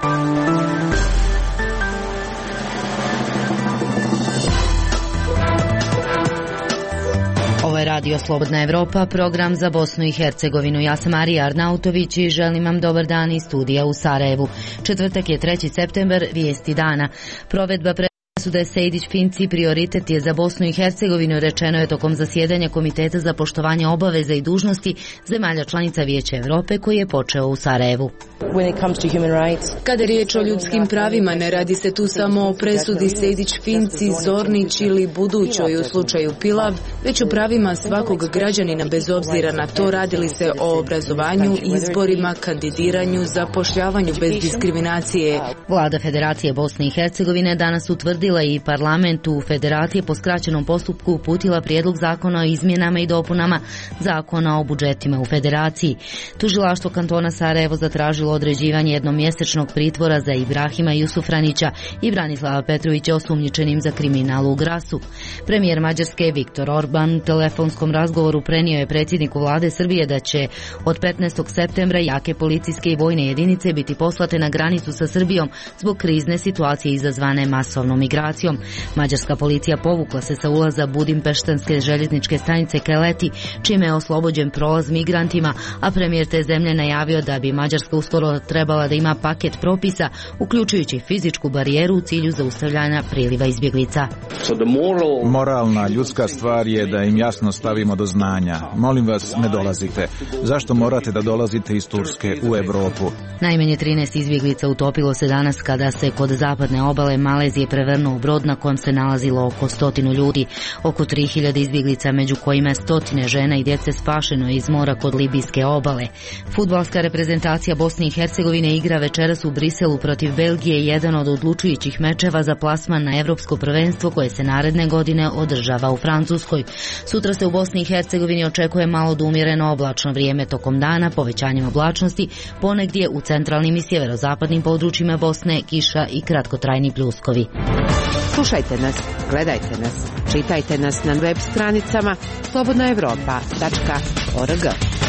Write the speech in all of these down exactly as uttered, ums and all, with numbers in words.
Ovo je Radio Slobodna Evropa, program za Bosnu i Hercegovinu. Ja sam Marija Arnautović i želim vam dobar dan iz studija u Sarajevu. Četvrtak je treći septembar, vijesti dana. Provedba presude Sejdić-Finci prioritet je za Bosnu i Hercegovinu, rečeno je tokom zasjedanja Komiteta za poštovanje obaveza i dužnosti zemalja članica Vijeća Evrope koji je počeo u Sarajevu. Kada je riječ o ljudskim pravima, ne radi se tu samo o presudi Sejdić-Finci, Zornić ili budućoj u slučaju Pilav, već o pravima svakog građanina bez obzira na to radi li se o obrazovanju, izborima, kandidiranju, zapošljavanju bez diskriminacije. Vlada Federacije Bosne i Hercegovine danas utvrdila i parlamentu Federacije po skraćenom postupku uputila prijedlog zakona o izmjenama i dopunama zakona o budžetima u Federaciji. Tužilaštvo kantona Sarajevo zatražilo određivanje jednomjesečnog pritvora za Ibrahima Jusufranića i Branislava Petrovića osumnjičenim za kriminal u Grasu. Premijer Mađarske Viktor Orban u telefonskom razgovoru prenio je predsjedniku vlade Srbije da će od petnaestog septembra jake policijske i vojne jedinice biti poslate na granicu sa Srbijom zbog krizne situacije izazvane masovnom migracijom. Mađarska policija povukla se sa ulaza budimpeštanske željezničke stanice Keleti, čime je oslobođen prolaz migrantima, a premijer te zemlje najavio da bi Mađarska uskoro trebala da ima paket propisa, uključujući fizičku barijeru u cilju zaustavljanja priliva izbjeglica. Moralna ljudska stvar je da im jasno stavimo do znanja. Molim vas, ne dolazite. Zašto morate da dolazite iz Turske u Evropu? Najmanje trinaest izbjeglica utopilo se danas kada se kod zapadne obale Malezije prevrnuo brod na kojem se nalazilo oko stotinu ljudi. Oko tri hiljade izbjeglica, među kojima je stotine žena i djece, spašeno iz mora kod libijske obale. Fudbalska reprezentacija Bosne i Hercegovine igra večeras u Briselu protiv Belgije, jedan od odlučujućih mečeva za plasman na evropsko prvenstvo koje se naredne godine održava u Francuskoj. Sutra se u Bosni i Hercegovini očekuje malo do umjereno oblačno vrijeme tokom dana, povećanjem oblačnosti, ponegdje u centralnim i sjeverozapadnim područjima Bosne kiša i kratkotrajni pljuskovi. Slušajte nas, gledajte nas, čitajte nas na web stranicama slobodna evropa tačka org.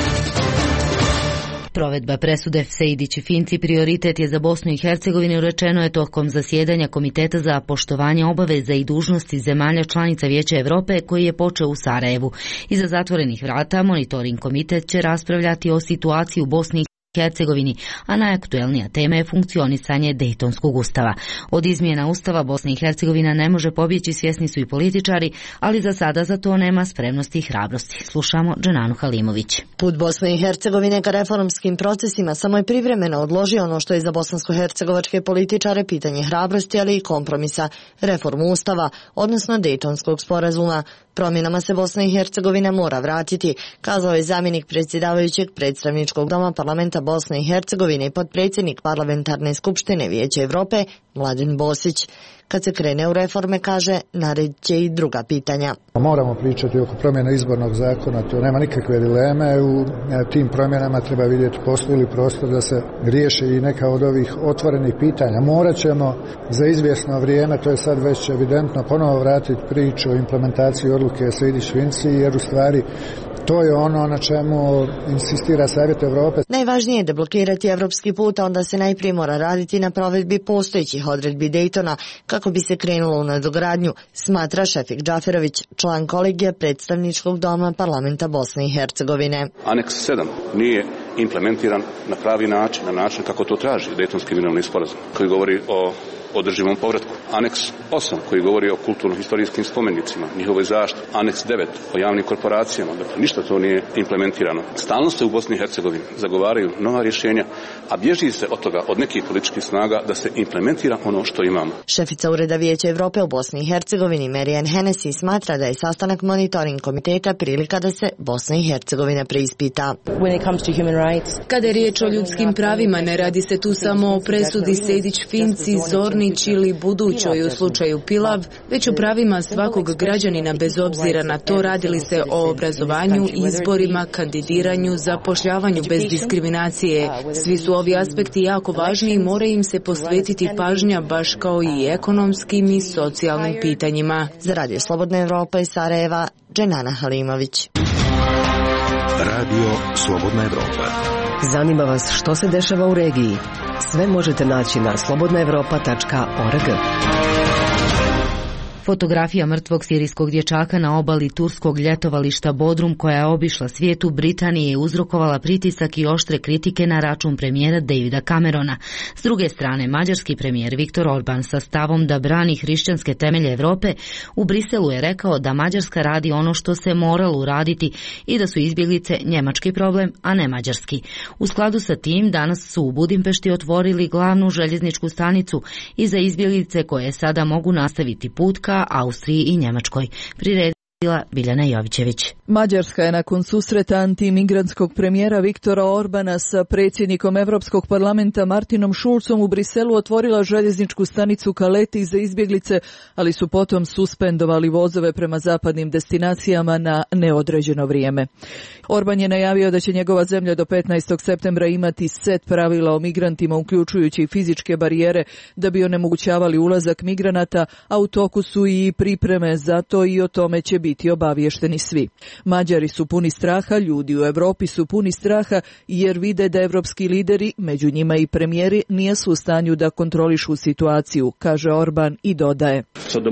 Provedba presude Sejdić-Finci prioritet je za Bosnu i Hercegovinu, rečeno je tokom zasjedanja Komiteta za poštovanje obaveza i dužnosti zemalja članica Vijeća Evrope koji je počeo u Sarajevu. Iza zatvorenih vrata monitoring komitet će raspravljati o situaciji u Bosni i Hercegovini, a najaktuelnija tema je funkcionisanje Dejtonskog ustava. Od izmjena ustava Bosna i Hercegovina ne može pobjeći, svjesni su i političari, ali za sada za to nema spremnosti i hrabrosti. Slušamo Dženanu Halimović. Put Bosne i Hercegovine ka reformskim procesima samo je privremeno odložio ono što je za bosansko-hercegovačke političare pitanje hrabrosti, ali i kompromisa, reformu ustava, odnosno Dejtonskog sporazuma. Promjenama se Bosna i Hercegovina mora vratiti, kazao je zamjenik predsjedavajućeg predstavničkog doma parlamenta Bosne i Hercegovine i potpredsjednik parlamentarne skupštine Vijeća Evrope Mladen Bosić. Kad se krene u reforme, kaže, naredit će i druga pitanja. Moramo pričati oko promjena izbornog zakona, to nema nikakve dileme. U tim promjenama treba vidjeti postoji li prostor da se riješi i neka od ovih otvorenih pitanja. Morat ćemo za izvjesno vrijeme, to je sad već evidentno, ponovo vratiti priču o implementaciji odluke Sejdić-Finci, jer u stvari to je ono na čemu insistira Savjet Evrope. Najvažnije je deblokirati evropski put, a onda se najprije mora raditi na provedbi postojećih odredbi Dejtona kako bi se krenulo u nadogradnju, smatra Šefik Džaferović, član kolegija predstavničkog doma parlamenta Bosne i Hercegovine. Aneks sedam nije implementiran na pravi način, na način kako to traži Dejtonski mirovni sporazum, koji govori o održivom povratku. Aneks osam koji govori o kulturno-historijskim spomenicima, njihovoj zaštiti. Aneks devet o javnim korporacijama. Dakle, ništa to nije implementirano. Stalno se u Bosni i Hercegovini zagovaraju nova rješenja, a bježi se od toga, od nekih političkih snaga, da se implementira ono što imamo. Šefica Ureda Vijeća Evrope u Bosni i Hercegovini Marijan Hennessy smatra da je sastanak monitoring komiteta prilika da se Bosna i Hercegovina preispita. Kada je riječ o ljudskim pravima, ne radi se tu samo o presudi Sejdić-Finci, Zornić ili budućoj u slučaju Pilav, već o pravima svakog građanina bez obzira na to radi li se o obrazovanju, izborima, kandidiranju, zapošljavanju bez diskriminacije. Svi su ovi aspekti jako važni i mora im se posvetiti pažnja baš kao i ekonomskim i socijalnim pitanjima. Za Radio Slobodna Evropa iz Sarajeva, Dženana Halimović. Radio Slobodna Evropa. Zanima vas što se dešava u regiji? Sve možete naći na slobodna evropa tačka org. Fotografija mrtvog sirijskog dječaka na obali turskog ljetovališta Bodrum, koja je obišla svijet u Britaniji, je uzrokovala pritisak i oštre kritike na račun premijera Davida Camerona. S druge strane, mađarski premijer Viktor Orban sa stavom da brani hrišćanske temelje Europe u Briselu je rekao da Mađarska radi ono što se moralo uraditi i da su izbjeglice njemački problem, a ne mađarski. U skladu sa tim, danas su u Budimpešti otvorili glavnu željezničku stanicu i za izbjeglice koje sada mogu nastaviti put ka Austriji i Njemačkoj. Priredila Biljana Jovićević. Mađarska je nakon susreta antimigrantskog premijera Viktora Orbana sa predsjednikom Europskog parlamenta Martinom Schulzom u Briselu otvorila željezničku stanicu Kaleti za izbjeglice, ali su potom suspendovali vozove prema zapadnim destinacijama na neodređeno vrijeme. Orban je najavio da će njegova zemlja do petnaestog septembra imati set pravila o migrantima, uključujući fizičke barijere, da bi onemogućavali ulazak migranata, a u toku su i pripreme za to i o tome će biti obaviješteni svi. Mađari su puni straha, ljudi u Europi su puni straha jer vide da evropski lideri, među njima i premijeri, nisu u stanju da kontrolišu situaciju, kaže Orban i dodaje.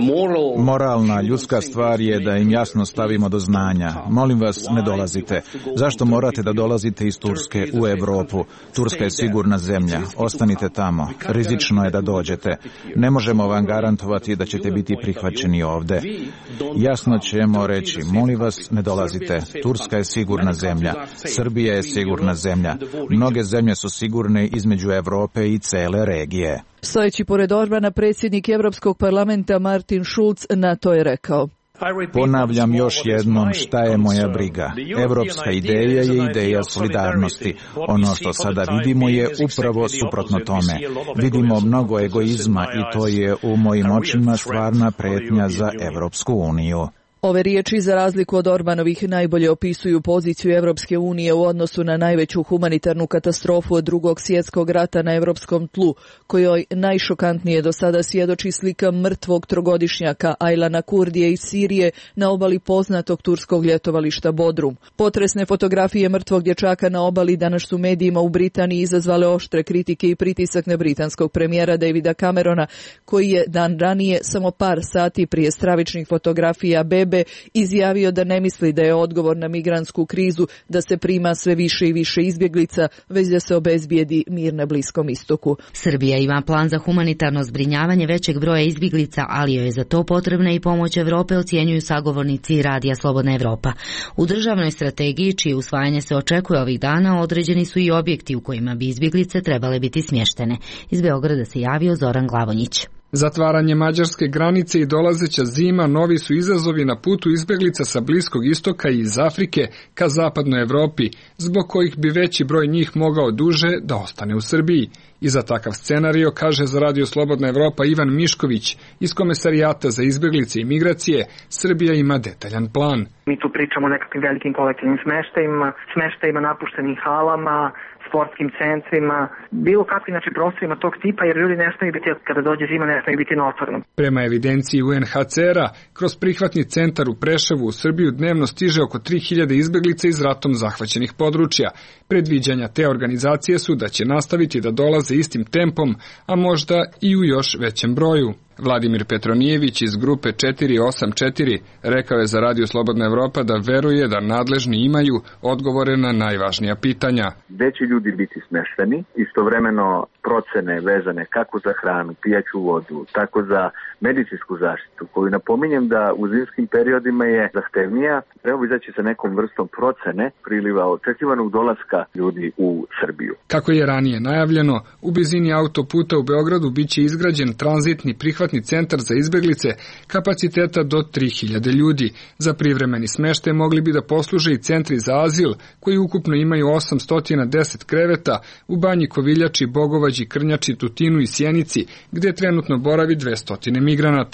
Moralna ljudska stvar je da im jasno stavimo do znanja. Molim vas, ne dolazite. Zašto morate da dolazite iz Turske u Europu? Turska je sigurna zemlja. Ostanite tamo. Rizično je da dođete. Ne možemo vam garantovati da ćete biti prihvaćeni ovde. Jasno ćemo reći, molim vas, ne dolazite. Turska je sigurna zemlja. Srbija je sigurna zemlja. Mnoge zemlje su sigurne između Europe i cele regije. Stojeći pored Orbana, predsjednik Europskog parlamenta Martin Schulz na to je rekao. Ponavljam još jednom šta je moja briga. Evropska ideja je ideja solidarnosti. Ono što sada vidimo je upravo suprotno tome. Vidimo mnogo egoizma i to je u mojim očima stvarna pretnja za Evropsku uniju. Ove riječi, za razliku od Orbanovih, najbolje opisuju poziciju Evropske unije u odnosu na najveću humanitarnu katastrofu od drugog svjetskog rata na evropskom tlu, kojoj najšokantnije do sada svjedoči slika mrtvog trogodišnjaka Aylana Kurdije iz Sirije na obali poznatog turskog ljetovališta Bodrum. Potresne fotografije mrtvog dječaka na obali danas su medijima u Britaniji izazvale oštre kritike i pritisak na britanskog premijera Davida Camerona, koji je dan ranije, samo par sati prije stravičnih fotografija bebe, izjavio da ne misli da je odgovor na migrantsku krizu da se prima sve više i više izbjeglica, već da se obezbijedi mir na Bliskom istoku. Srbija ima plan za humanitarno zbrinjavanje većeg broja izbjeglica, ali joj je za to potrebna i pomoć Evrope, ocjenjuju sagovornici Radija Slobodna Evropa. U državnoj strategiji, čije usvajanje se očekuje ovih dana, određeni su i objekti u kojima bi izbjeglice trebale biti smještene. Iz Beograda se javio Zoran Glavonjić. Zatvaranje mađarske granice i dolazeća zima novi su izazovi na putu izbjeglica sa Bliskog istoka i iz Afrike ka zapadnoj Evropi, zbog kojih bi veći broj njih mogao duže da ostane u Srbiji. I za takav scenario, kaže za Radio Slobodna Evropa Ivan Mišković iz Komesarijata za izbjeglice i migracije, Srbija ima detaljan plan. Mi tu pričamo o nekakvim velikim kolektivnim smeštajima, smeštajima napuštenim halama, sportskim centrima, bilo kakvim znači prostorima tog tipa, jer ljudi ne smiju biti, kada dođe zima, ne smiju biti na otvorenom. Prema evidenciji U N H C R-a, kroz prihvatni centar u Preševu u Srbiju dnevno stiže oko tri hiljade izbjeglica iz ratom zahvaćenih područja. Predviđanja te organizacije su da će nastaviti da dolaze istim tempom, a možda i u još većem broju. Vladimir Petronijević iz grupe četiri osam četiri rekao je za Radio Slobodna Evropa da veruje da nadležni imaju odgovore na najvažnija pitanja. Gde će ljudi biti smešteni, istovremeno procene vezane kako za hranu, pijaću vodu, tako za medicinsku zaštitu, koju napominjem da u zimskim periodima je zahtevnija, treba izaći sa nekom vrstom procene priliva očekivanog dolaska ljudi u Srbiju. Kako je ranije najavljeno, u blizini autoputa u Beogradu biće izgrađen tranzitni prihvatni centar za izbjeglice kapaciteta do tri hiljade ljudi. Za privremeni smještaj mogli bi da posluže i centri za azil, koji ukupno imaju osamsto deset kreveta u Banji Koviljači, Bogovađi, Krnjači, Tutinu i Sjenici, gdje trenutno boravi dvesta migranata.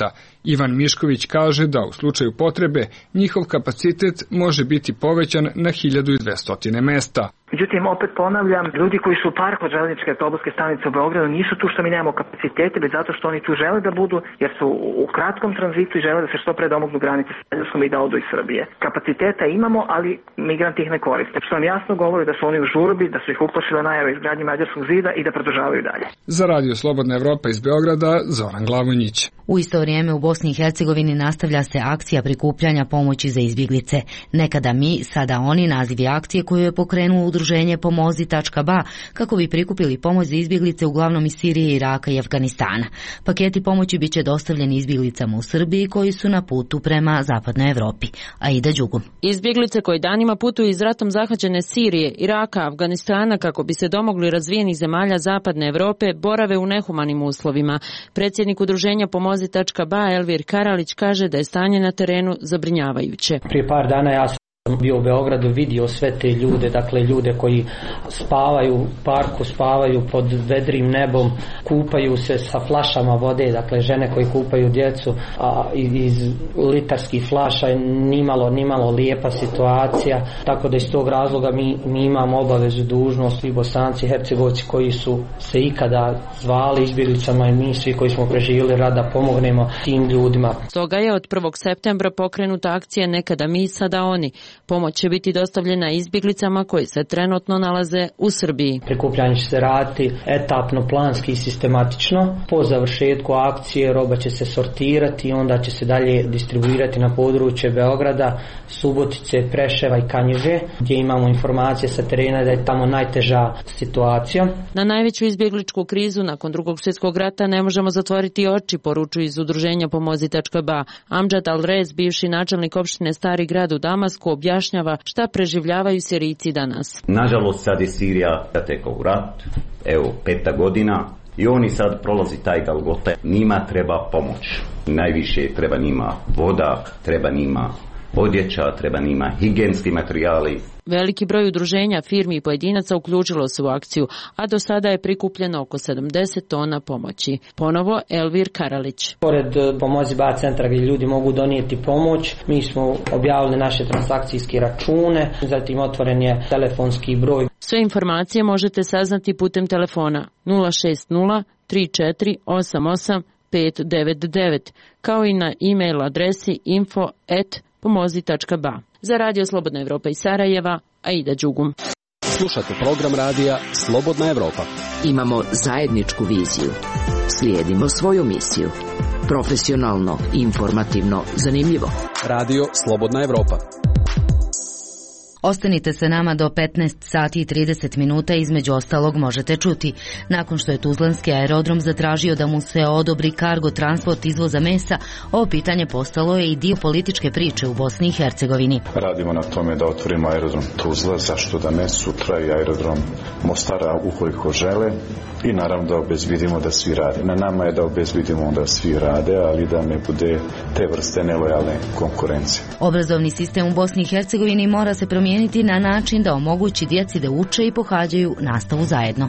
Ivan Mišković kaže da u slučaju potrebe njihov kapacitet može biti povećan na hiljadu dvesta mesta. Međutim, opet ponavljam, ljudi koji su u parku od železničke autobuske stanice u Beogradu nisu tu što mi nemamo kapacitete, već zato što oni tu žele da budu, jer su u kratkom tranzitu i žele da se što pre domognu granice s Mađarskom i da odu iz Srbije. Kapaciteta imamo, ali migranti ih ne koriste. Što nam jasno govori da su oni u žurbi, da su ih uplašile najave izgradnje Mađarskog zida i da produžavaju dalje. Za Radio Slobodna Evropa iz Beograda, Zoran Glavonjić. U isto vrijeme u Bosni i Hercegovini nastavlja se akcija prikupljanja pomoći za izbjeglice. Nekada mi, sada oni, naziv je akcije koju je pokrenuo udruženje pomozi tačka ba kako bi prikupili pomoć za izbjeglice uglavnom iz Sirije, Iraka i Afganistana. Paketi pomoći biće dostavljeni izbjeglicama u Srbiji koji su na putu prema zapadnoj Evropi. Aida Đugum. Izbjeglice koji danima putuju iz ratom zahvaćene Sirije, Iraka, Afganistana kako bi se domogli razvijenih zemalja zapadne Evrope borave u nehumanim uslovima. Predsjednik udruženja pomozi tačka ba Elvir Karalić kaže da je stanje na terenu zabrinjavajuće. Prije par dana ja sam bio u Beogradu, vidio sve te ljude, dakle ljude koji spavaju u parku, spavaju pod vedrim nebom, kupaju se sa flašama vode, dakle žene koji kupaju djecu a, iz litarskih flaša, nimalo, nimalo lijepa situacija, tako da iz tog razloga mi, mi imamo obavezu, dužnost, i Bosanci, Hercegovci koji su se ikada zvali izbjeglicama i mi svi koji smo preživjeli rada pomognemo tim ljudima. Stoga je od prvog septembra pokrenuta akcija Nekada mi, sada oni. Pomoć će biti dostavljena izbjeglicama koji se trenutno nalaze u Srbiji. Prikupljanje će se raditi etapno, planski i sistematično. Po završetku akcije roba će se sortirati i onda će se dalje distribuirati na područje Beograda, Subotice, Preševa i Kanjiže, gdje imamo informacije sa terena da je tamo najteža situacija. Na najveću izbjegličku krizu nakon drugog svjetskog rata ne možemo zatvoriti oči, poručuju iz udruženja pomozi tačka ba. Amdžad Alrez, bivši načelnik opštine Stari grad u Damasku, objašnjava šta preživljavaju Sirijci danas. Nažalost, sad je Sirija zatekla u rat, evo, peta godina, i oni sad prolazi taj Golgota. Njima treba pomoć. Najviše treba njima voda, treba njima odjeća, treba njima higijenski materijali. Veliki broj udruženja, firmi i pojedinaca uključilo se u akciju, a do sada je prikupljeno oko sedamdeset tona pomoći. Ponovo Elvir Karalić. Pored pomozi ba centra gdje ljudi mogu donijeti pomoć, mi smo objavili naše transakcijske račune, zatim otvoren je telefonski broj. Sve informacije možete saznati putem telefona nula šest nula tri četiri osam osam pet devet devet, kao i na e-mail adresi info at pomozi tačka ba. Za Radio Slobodna Evropa iz Sarajeva, Aida Đugum. Slušate program radija Slobodna Evropa. Imamo zajedničku viziju. Slijedimo svoju misiju. Profesionalno, informativno, zanimljivo. Radio Slobodna Evropa. Ostanite se nama do petnaest sati i trideset minuta, između ostalog možete čuti. Nakon što je Tuzlanski aerodrom zatražio da mu se odobri kargo transport izvoza mesa, ovo pitanje postalo je i dio političke priče u Bosni i Hercegovini. Radimo na tome da otvorimo aerodrom Tuzla, zašto da ne, sutra i aerodrom Mostara ukoliko žele, i naravno da obezbidimo da svi rade. Na nama je da obezbidimo da svi rade, ali da ne bude te vrste nelojalne konkurencije. Obrazovni sistem u Bosni i Hercegovini mora se promijeniti na način da omogući djeci da uče i pohađaju nastavu zajedno.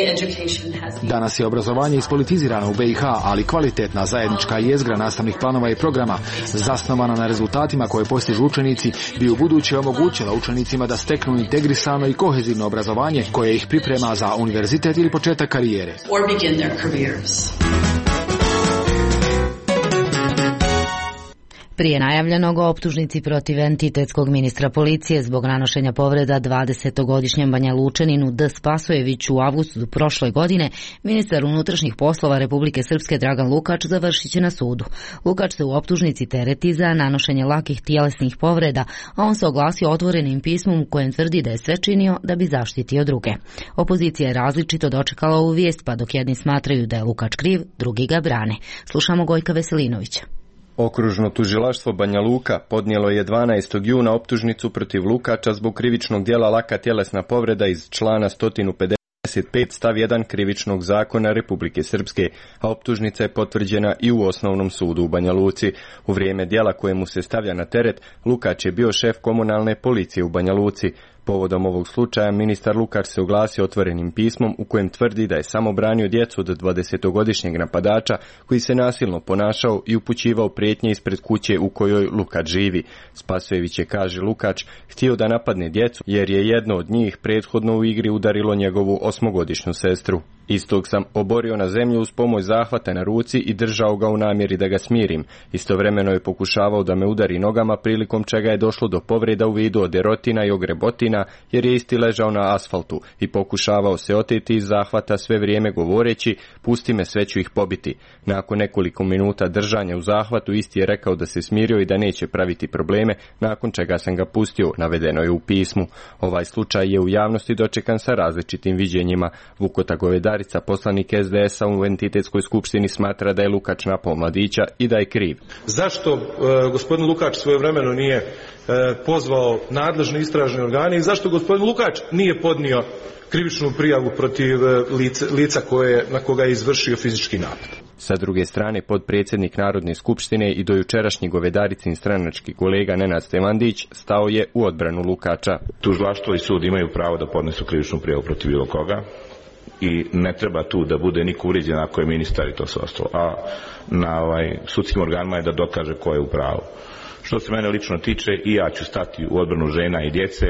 Danas je obrazovanje ispolitizirano u be i ha, ali kvalitetna zajednička jezgra nastavnih planova i programa, zasnovana na rezultatima koje postižu učenici, bi u buduće omogućila učenicima da steknu integrisano i kohezivno obrazovanje koje ih priprema za univerzitet ili početak karijere. Prije najavljenog o optužnici protiv entitetskog ministra policije zbog nanošenja povreda dvadesetogodišnjem Banja Lučaninu D. Spasojeviću u avgustu prošle godine, ministar unutrašnjih poslova Republike Srpske Dragan Lukač završit će na sudu. Lukač se u optužnici tereti za nanošenje lakih tjelesnih povreda, a on se oglasio otvorenim pismom u kojem tvrdi da je sve činio da bi zaštitio druge. Opozicija je različito dočekala ovu vijest, pa dok jedni smatraju da je Lukač kriv, drugi ga brane. Slušamo Gojka Veselinovića. Okružno tužilaštvo Banja Luka podnijelo je dvanaestog juna optužnicu protiv Lukača zbog krivičnog djela laka tjelesna povreda iz člana sto pedeset pet stav jedan krivičnog zakona Republike Srpske, a optužnica je potvrđena i u osnovnom sudu u Banja Luci. U vrijeme djela kojemu se stavlja na teret, Lukač je bio šef komunalne policije u Banja Luci. Povodom ovog slučaja ministar Lukač se oglasio otvorenim pismom u kojem tvrdi da je samo branio djecu od dvadesetogodišnjeg napadača koji se nasilno ponašao i upućivao prijetnje ispred kuće u kojoj Lukač živi. Spasojević je, kaže Lukač, htio da napadne djecu jer je jedno od njih prethodno u igri udarilo njegovu osmogodišnju sestru. Istog sam oborio na zemlju uz pomoć zahvata na ruci i držao ga u namjeri da ga smirim. Istovremeno je pokušavao da me udari nogama, prilikom čega je došlo do povreda u vidu oderotina i ogrebotina, jer je isti ležao na asfaltu i pokušavao se oteti iz zahvata, sve vrijeme govoreći: pusti me, sve ću ih pobiti. Nakon nekoliko minuta držanja u zahvatu isti je rekao da se smirio i da neće praviti probleme, nakon čega sam ga pustio, navedeno je u pismu. Ovaj slučaj je u javnosti dočekan sa različitim viđenjima. Vukota Govedarica, poslanik es de esa u entitetskoj skupštini, smatra da je Lukač napao mladića i da je kriv. Zašto e, gospodin Lukač svojevremeno nije e, pozvao nadležne istražne organe i zašto gospodin Lukač nije podnio krivičnu prijavu protiv lica, lica koje, na koga je izvršio fizički napad? Sa druge strane, podpredsjednik Narodne skupštine i dojučerašnji Govedaricin stranački kolega Nenad Stevandić stao je u odbranu Lukača. Tužilaštvo i sud imaju pravo da podnesu krivičnu prijavu protiv bilo koga i ne treba tu da bude niko uvrijeđen ako je ministar i to sve ostalo. A na ovaj, sudskim organima je da dokaže ko je u pravu. Što se mene lično tiče, i ja ću stati u odbranu žena i djece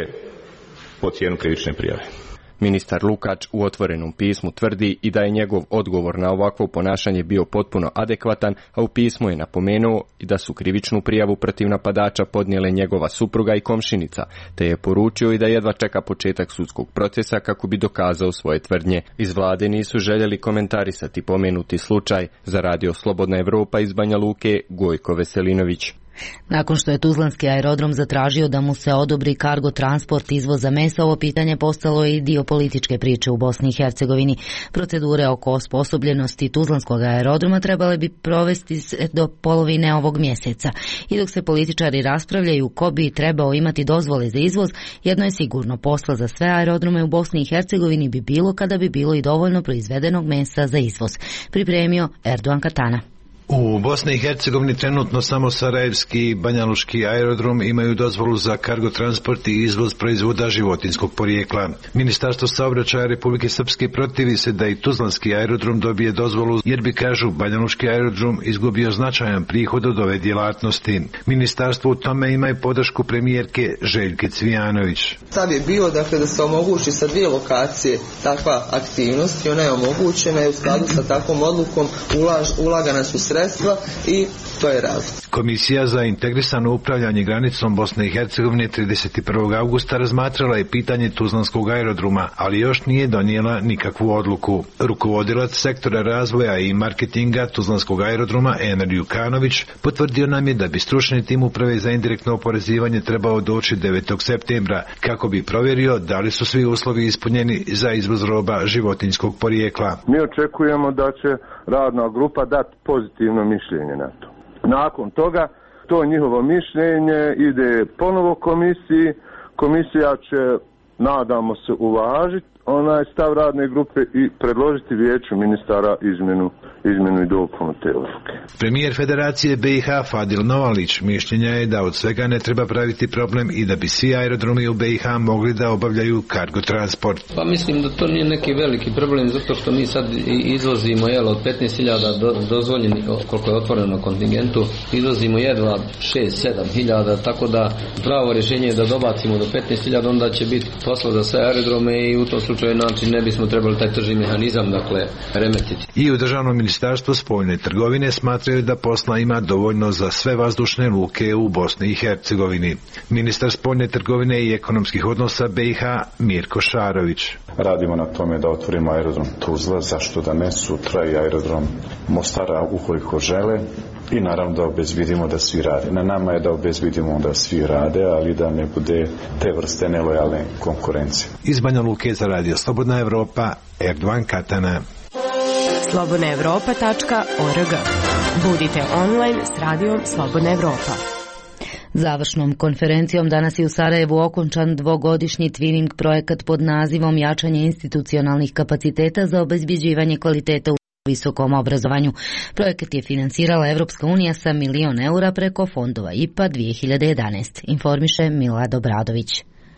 po cijenu krivične prijave. Ministar Lukač u otvorenom pismu tvrdi i da je njegov odgovor na ovakvo ponašanje bio potpuno adekvatan, a u pismu je napomenuo i da su krivičnu prijavu protiv napadača podnijele njegova supruga i komšinica, te je poručio i da jedva čeka početak sudskog procesa kako bi dokazao svoje tvrdnje. Iz vlade nisu željeli komentarisati pomenuti slučaj. Za Radio Slobodna Evropa iz Banja Luke, Gojko Veselinović. Nakon što je tuzlanski aerodrom zatražio da mu se odobri kargo transport izvoza mesa, ovo pitanje postalo i dio političke priče u Bosni i Hercegovini. Procedure oko osposobljenosti tuzlanskog aerodroma trebale bi provesti se do polovine ovog mjeseca. I dok se političari raspravljaju ko bi trebao imati dozvole za izvoz, jedno je sigurno: posla za sve aerodrome u Bosni i Hercegovini bi bilo kada bi bilo i dovoljno proizvedenog mesa za izvoz. Pripremio Erdogan Katana. U Bosni i Hercegovini trenutno samo Sarajevski i Banjaluški aerodrom imaju dozvolu za kargo transport i izvoz proizvoda životinskog porijekla. Ministarstvo saobraćaja Republike Srpske protivi se da i Tuzlanski aerodrom dobije dozvolu, jer bi, kažu, Banjaluški aerodrom izgubio značajan prihod od ove djelatnosti. Ministarstvo u tome ima i podršku premijerke Željke Cvijanović. Stav je bio, dakle, da se omogući sa dvije lokacije takva aktivnost i ona je omogućena i u skladu sa takvom odlukom ulaž, ulagana su sredstva i to je razlog. Komisija za integrisano upravljanje granicom Bosne i Hercegovine trideset prvog avgusta razmatrala je pitanje Tuzlanskog aerodroma, ali još nije donijela nikakvu odluku. Rukovodilac sektora razvoja i marketinga Tuzlanskog aerodroma Ener Jukanović potvrdio nam je da bi stručni tim uprave za indirektno oporezivanje trebao doći devetog septembra kako bi provjerio da li su svi uslovi ispunjeni za izvoz roba životinjskog porijekla. Mi očekujemo da će radna grupa dati pozitivno mišljenje na to. Nakon toga to njihovo mišljenje ide ponovo komisiji. Komisija će, nadamo se, uvažiti onaj stav radne grupe i predložiti vijeću ministara izmjenu, izmjenu i dopunu te odluke. Premijer Federacije be i ha Fadil Novalić mišljenja je da od svega ne treba praviti problem i da bi svi aerodromi u be i ha mogli da obavljaju kargo transport. Pa mislim da to nije neki veliki problem, zato što mi sad izvozimo jel, od petnaest hiljada do, dozvoljenih, koliko je otvoreno na kontingentu, izvozimo jedva šest sedam hiljada, tako da pravo rješenje je da dobacimo do petnaest hiljada, onda će biti posla za sve aerodrome i u tom slučaju način ne bismo trebali taj tržni mehanizam, dakle, remetiti. I u Državnom ministarstvu spoljne trgovine smatraju da posla ima dovoljno za sve vazdušne luke u Bosni i Hercegovini. Ministar spoljne trgovine i ekonomskih odnosa be i ha Mirko Šarović. Radimo na tome da otvorimo aerodrom Tuzla, zašto da ne, sutra i aerodrom Mostara ukoliko žele, i naravno da obezvidimo da svi rade. Na nama je da obezvidimo da svi rade, ali da ne bude te vrste nelojalne konkurencije. Iz Banja Luke za Radio Slobodna Evropa, Erdogan Katana. slobodna evropa tačka org. Budite online s radijom Slobodna Evropa. Završnom konferencijom danas je u Sarajevu okončan dvogodišnji twinning projekat pod nazivom Jačanje institucionalnih kapaciteta za obezbjeđivanje kvaliteta u visokom obrazovanju. Projekat je financirala Evropska unija sa milion eura preko fondova I P A dvije hiljade jedanaest. Informiše Milad Obradović.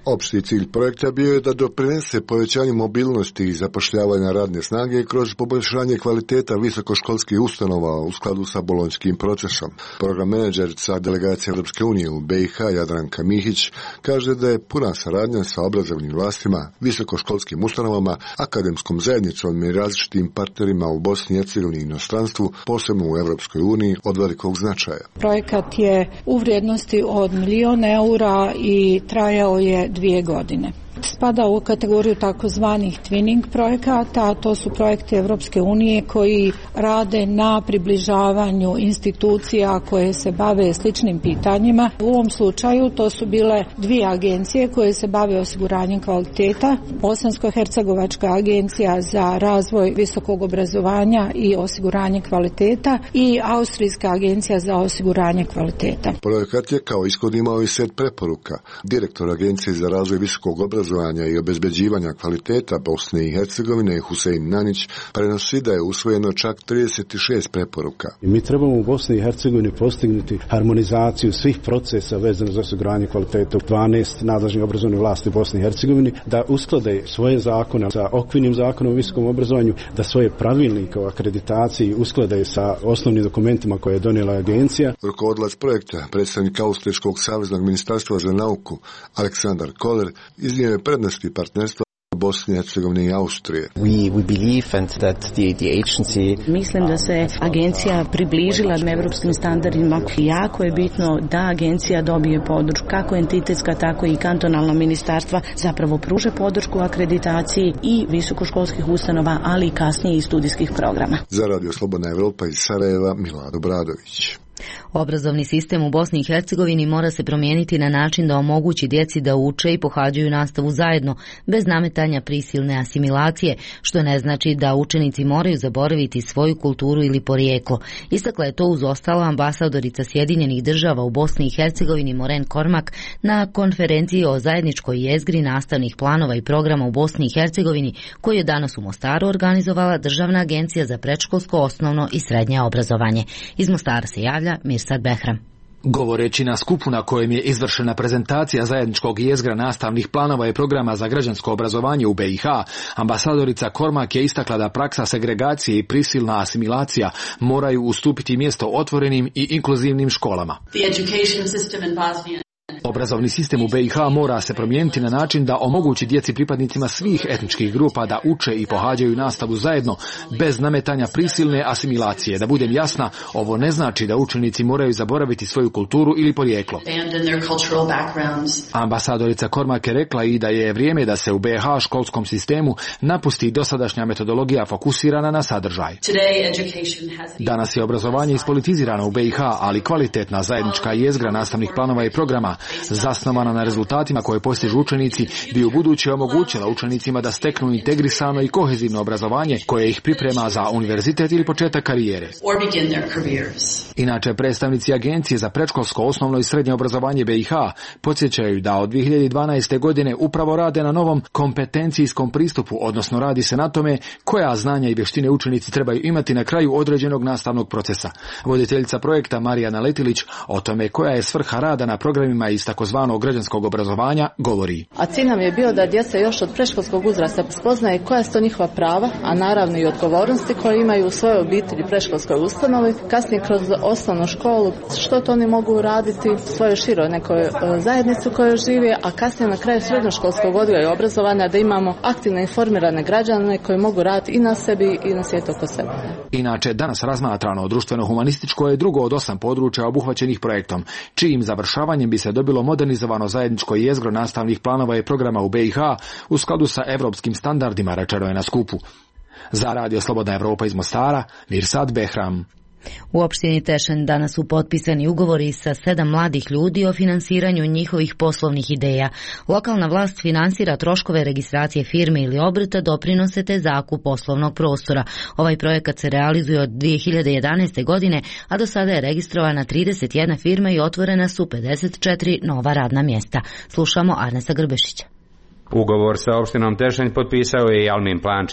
Opšti cilj projekta bio je da doprinese povećanju mobilnosti i zapošljavanja radne snage kroz poboljšanje kvaliteta visokoškolskih ustanova u skladu sa bolonjskim procesom. Program menadžerica delegacije Evropske unije u B i H Jadranka Mihić kaže da je puna saradnja sa obrazovnim vlastima, visokoškolskim ustanovama, akademskom zajednicom i različitim partnerima u Bosni i Hercegovini i inostranstvu, posebno u Evropskoj uniji, od velikog značaja. Projekat je u vrijednosti od milion eura i trajao je dvije godine. Spada u kategoriju takozvanih twinning projekata, a to su projekti Evropske unije koji rade na približavanju institucija koje se bave sličnim pitanjima. U ovom slučaju to su bile dvije agencije koje se bave osiguranjem kvaliteta, Bosansko-hercegovačka agencija za razvoj visokog obrazovanja i osiguranje kvaliteta i Austrijska agencija za osiguranje kvaliteta. Projekat je kao ishod imao i set preporuka. Direktor Agencije za razvoj visokog obrazovanja i obezbeđivanja kvaliteta Bosne i Hercegovine Husein Nanić prenosi da je usvojeno čak trideset šest preporuka. Mi trebamo u Bosni i Hercegovini postignuti harmonizaciju svih procesa vezanih za osiguranje kvaliteta u dvanaest nadležnih obrazovnih vlasti u Bosni i Hercegovini, da usklade svoje zakone sa okvirnim zakonom o visokom obrazovanju, da svoje pravilnike o akreditaciji usklade sa osnovnim dokumentima koje je donijela agencija. Rukovodilac projekta, predstavnik Austrijskog saveznog ministarstva za nauku Aleksandar Koller, iznio je prednosti partnerstva Bosne i Hercegovine i Austrije. We, we believe and that the, the agency... Mislim da se agencija približila evropskim standardima. Jako je bitno da agencija dobije podršku, kako entitetska, tako i kantonalna ministarstva zapravo pruže podršku akreditaciji i visokoškolskih ustanova, ali i kasnije i studijskih programa. Za Radio Slobodna Evropa iz Sarajeva, Milado Bradović. Obrazovni sistem u Bosni i Hercegovini mora se promijeniti na način da omogući djeci da uče i pohađaju nastavu zajedno, bez nametanja prisilne asimilacije, što ne znači da učenici moraju zaboraviti svoju kulturu ili porijeklo. Istakla je to uz ostalo ambasadorica Sjedinjenih država u Bosni i Hercegovini Moren Kormak na konferenciji o zajedničkoj jezgri nastavnih planova i programa u Bosni i Hercegovini, koju je danas u Mostaru organizovala Državna agencija za predškolsko, osnovno i srednje obrazovanje. Iz Mostara se javlja Mirsad Behram. Govoreći na skupu na kojem je izvršena prezentacija zajedničkog jezgra nastavnih planova i programa za građansko obrazovanje u B i H, ambasadorica Kormak je istakla da praksa segregacije i prisilna asimilacija moraju ustupiti mjesto otvorenim i inkluzivnim školama. Obrazovni sistem u B i H mora se promijeniti na način da omogući djeci pripadnicima svih etničkih grupa da uče i pohađaju nastavu zajedno, bez nametanja prisilne asimilacije. Da budem jasna, ovo ne znači da učenici moraju zaboraviti svoju kulturu ili porijeklo. Ambasadorica Kormak je rekla i da je vrijeme da se u B i H školskom sistemu napusti dosadašnja metodologija fokusirana na sadržaj. Danas je obrazovanje ispolitizirano u B i H, ali kvalitetna zajednička jezgra nastavnih planova i programa zasnovana na rezultatima koje postižu učenici bi u buduće omogućila učenicima da steknu integrisano i kohezivno obrazovanje koje ih priprema za univerzitet ili početak karijere. Inače, predstavnici Agencije za predškolsko, osnovno i srednje obrazovanje B i H podsjećaju da od dvije hiljade dvanaeste. godine upravo rade na novom kompetencijskom pristupu, odnosno radi se na tome koja znanja i vještine učenici trebaju imati na kraju određenog nastavnog procesa. Voditeljica projekta Marijana Letilić o tome koja je svrha rada na programima iz takozvanog građanskog obrazovanja govori. A cilj nam je bio da djeca još od predškolskog uzrasta spoznaje koja su to njihova prava, a naravno i odgovornosti koje imaju u svojoj obitelji predškolskoj ustanovi, kasnije kroz osnovnu školu, što to oni mogu raditi svojoj široj nekoj zajednici u kojoj žive, a kasnije na kraju srednjoškolskog odgoja i obrazovanja da imamo aktivne informirane građane koji mogu raditi i na sebi i na svijetu oko sebe. Inače, danas razmatrano društveno-humanističko je drugo od osam područja obuhvaćenih projektom, čijim završavanjem bi se dobilo modernizovano zajedničko jezgro nastavnih planova i programa u B i H u skladu sa evropskim standardima, rečeno je na skupu. Za Radio Slobodna Evropa iz Mostara, Mirsad Behram. U opštini Tešen danas su potpisani ugovori sa sedam mladih ljudi o finansiranju njihovih poslovnih ideja. Lokalna vlast finansira troškove registracije firme ili obrta, doprinose te zakup poslovnog prostora. Ovaj projekat se realizuje od dvije hiljade jedanaeste. godine, a do sada je registrovana trideset jedna firma i otvorena su pedeset četiri nova radna mjesta. Slušamo Arnesa Grbešića. Ugovor sa opštinom Tešenj potpisao je i Almin Plančić.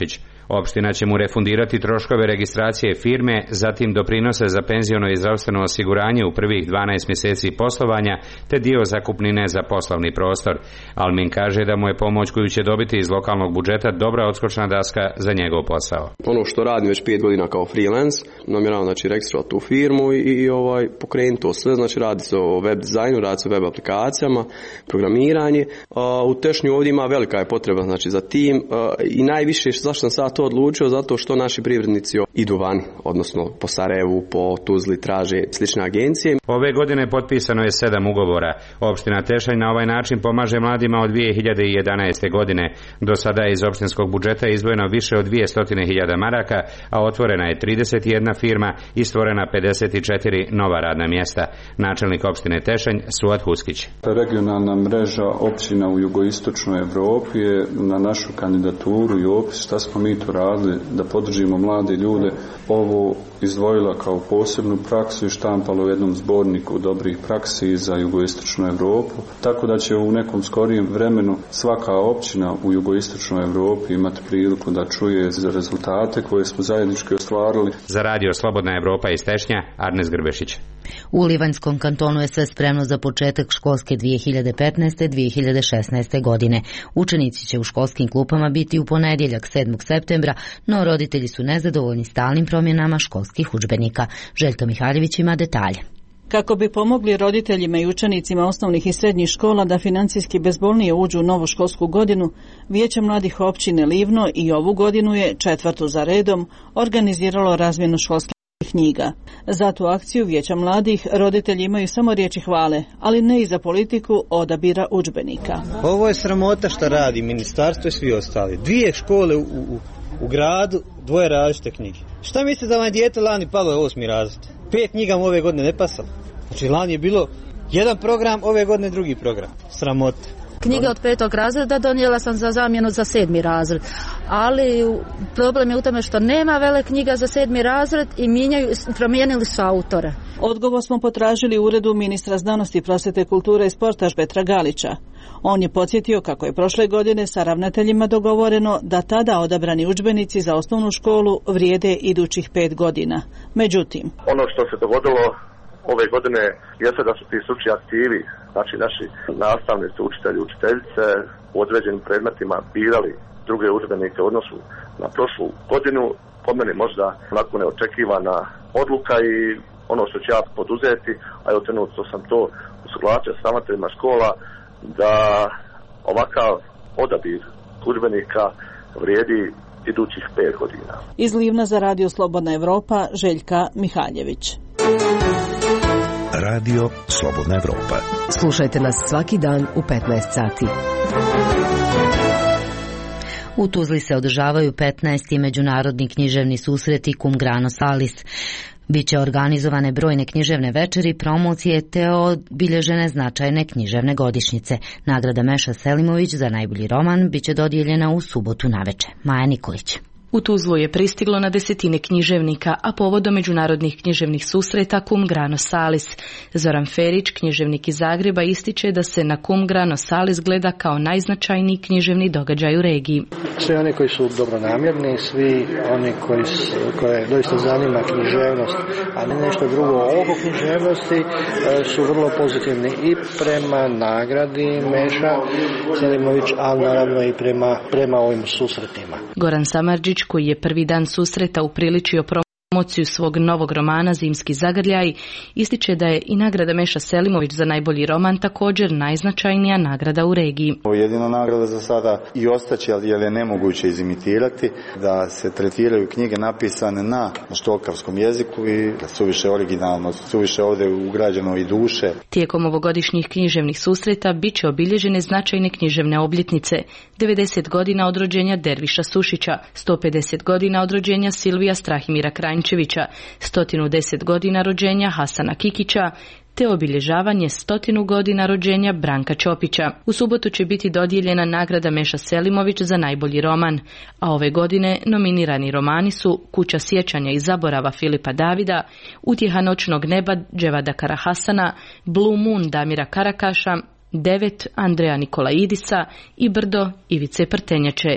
Opština će mu refundirati troškove registracije firme, zatim doprinose za penziono i zdravstveno osiguranje u prvih dvanaest mjeseci poslovanja, te dio zakupnine za poslovni prostor. Almin kaže da mu je pomoć koju će dobiti iz lokalnog budžeta dobra odskočna daska za njegov posao. Ono što radim već pet godina kao freelance, namjeravam znači registrovati tu firmu i, i ovaj pokrenuti to sve, znači radi se o web dizajnu, radi se o web aplikacijama, programiranje. A, u Tešnju ovdje ima velika je potreba znači za tim a, i najviše zašto sam sad to odlučio, zato što naši privrednici idu van, odnosno po Sarajevu, po Tuzli traže slične agencije. Ove godine potpisano je sedam ugovora. Opština Tešanj na ovaj način pomaže mladima od dvije hiljade jedanaeste godine. Do sada je iz opštinskog budžeta izdvojeno više od dvjesto hiljada maraka, a otvorena je trideset jedna firma i stvorena pedeset četiri nova radna mjesta. Načelnik opštine Tešanj Suad Huskić. Regionalna mreža općina u jugoistočnoj Europi je na našu kandidaturu i opis šta smo mi tu radili da podržimo mlade ljude ovo izdvojila kao posebnu praksu i štampala u jednom zborniku dobrih praksi za jugoistočnu Europu, tako da će u nekom skorijem vremenu svaka općina u jugoistočnoj Europi imati priliku da čuje za rezultate koje smo zajednički ostvarili. Za radio Slobodna Evropa iz Tešnja, Arnes Grbešić. U Livanjskom kantonu je sve spremno za početak školske dvije hiljade petnaeste dvije hiljade šesnaeste godine. Učenici će u školskim klupama biti u ponedjeljak sedmog septembra, no roditelji su nezadovoljni stalnim promjenama školskih udžbenika. Željko Mihaljević ima detalje. Kako bi pomogli roditeljima i učenicima osnovnih i srednjih škola da financijski bezbolnije uđu u novu školsku godinu, Vijeće mladih općine Livno i ovu godinu je, četvrtu za redom, organiziralo razmjenu školskih knjiga. Za tu akciju Vijeća mladih roditelji imaju samo riječi hvale, ali ne i za politiku odabira udžbenika. Ovo je sramota što radi ministarstvo i svi ostali. Dvije škole u, u, u gradu, dvoje različite knjige. Šta mislite da vam je dijete lani palo je osmi razred? Pet knjiga mu ove godine ne pasalo. Znači lani je bilo jedan program, ove godine drugi program. Sramota. Knjige od petog razreda donijela sam za zamjenu za sedmi razred, ali problem je u tome što nema vele knjiga za sedmi razred i mijenjaju, promijenili su autore. Odgovor smo potražili u uredu ministra znanosti, prosvjete, kulture i sporta Petra Galića. On je podsjetio kako je prošle godine sa ravnateljima dogovoreno da tada odabrani udžbenici za osnovnu školu vrijede idućih pet godina. Međutim, ono što se dogodilo ove godine jeste da su ti stručni aktivi, znači naši nastavnici, učitelji, učiteljice u određenim predmetima birali druge udžbenike u odnosu na prošlu godinu. Po meni možda onako neočekivana odluka i ono što ću ja poduzeti, a evo trenutno sam to usuglasio s ravnateljima škola, da ovakav odabir udžbenika vrijedi idućih pet godina. Iz Livna za radio Slobodna Evropa, Željka Mihaljević. Radio Slobodna Evropa. Slušajte nas svaki dan u petnaest sati. U Tuzli se održavaju petnaesti međunarodni književni susreti Cum Grano Salis. Biće organizovane brojne književne večeri, promocije te obilježene značajne književne godišnjice. Nagrada Meša Selimović za najbolji roman biće dodijeljena u subotu naveče. Maja Nikolić. U Tuzlu je pristiglo na desetine književnika, a povodom međunarodnih književnih susreta Cum Grano Salis. Zoran Ferić, književnik iz Zagreba, ističe da se na Cum Grano Salis gleda kao najznačajniji književni događaj u regiji. Svi oni koji su dobronamjerni, svi oni koji su, koje doista zanima književnost, a ne nešto drugo oko književnosti, su vrlo pozitivni i prema nagradi Meša Selimović, ali naravno i prema, prema ovim susretima. Goran Samardžić, koji je prvi dan susreta upriličio promociju svog novog romana Zimski zagrljaj, ističe da je i nagrada Meša Selimović za najbolji roman također najznačajnija nagrada u regiji. Ovo je jedina nagrada za sada i ostaće, jer je nemoguće izimitirati, da se tretiraju knjige napisane na štokavskom jeziku i suviše originalno, suviše ovdje ugrađeno i duše. Tijekom ovogodišnjih književnih susreta bit će obilježene značajne književne obljetnice. devedeset godina od rođenja Derviša Sušića, sto pedeset godina od rođenja Silvija Strahimira Kranjčevića, sto deset godina rođenja Hasana Kikića, te obilježavanje stotinu godina rođenja Branka Ćopića. U subotu će biti dodijeljena nagrada Meša Selimović za najbolji roman, a ove godine nominirani romani su Kuća sjećanja i zaborava Filipa Davida, Utjeha noćnog neba Dževada Karahasana, Blue Moon Damira Karakaša, Devet Andreja Nikolaidisa i Brdo Ivice Prtenjače.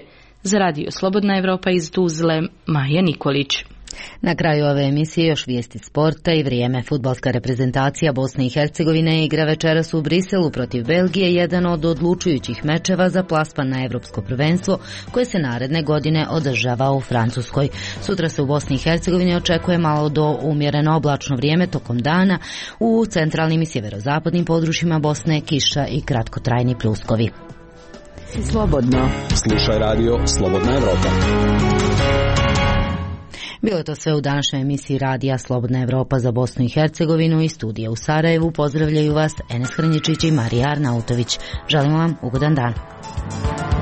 Za radio Slobodna Evropa iz Tuzle, Maja Nikolić. Na kraju ove emisije još vijesti sporta i vrijeme. Fudbalska reprezentacija Bosne i Hercegovine igra večeras u Briselu protiv Belgije, jedan od odlučujućih mečeva za plasman na Evropsko prvenstvo koje se naredne godine održava u Francuskoj. Sutra se u Bosni i Hercegovini očekuje malo do umjereno oblačno vrijeme tokom dana. U centralnim i sjeverozapadnim područjima Bosne kiša i kratkotrajni pljuskovi. Slobodno. Slušaj radio Slobodna Evropa. Bilo je to sve u današnjoj emisiji radija Slobodna Evropa za Bosnu i Hercegovinu i studija u Sarajevu. Pozdravljaju vas Enes Hrnjičić i Marija Arnautović. Želimo vam ugodan dan.